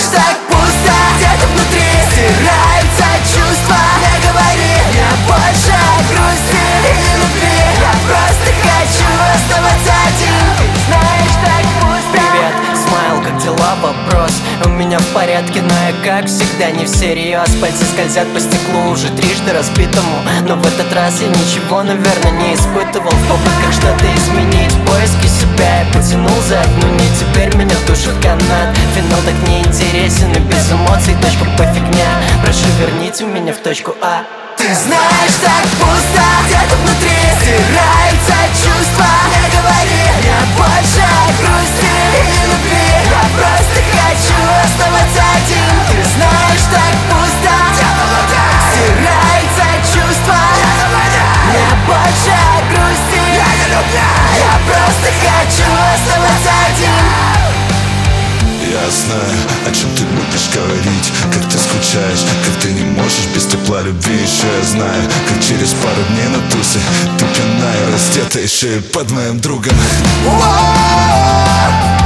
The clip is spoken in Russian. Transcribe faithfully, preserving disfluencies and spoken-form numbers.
так пусто где-то внутри, стираются чувства. Не говори мне больше о грусти или любви, я просто хочу оставаться один. Знаешь, так пусто. Привет, смайл, как дела? Вопрос. У меня в порядке, но я как всегда не всерьез. Пальцы скользят по стеклу уже трижды разбитому, но в этот раз я ничего, наверное, не испытывал. В попытках что-то изменить, в поиске себя я потянул за одну нить. Теперь меня душит канат, финал так неинтересен и без эмоций. Точка по фигня, прошу верните меня в точку А. Ты знаешь, так пусто где-то внутри, стираются чувства. Не говори мне больше о грусти или любви, я просто хочу оставаться один. Ты знаешь, так пусто где-то внутри, стираются чувства. Не говори мне больше о грусти, я не люблю, я просто хочу оставаться один. Я знаю, о чем ты любишь говорить, как ты скучаешь, как ты не можешь без тепла любви. Еще я знаю, как через пару дней на тусы ты пьяная, раздетая еще и под моим другом. Воу!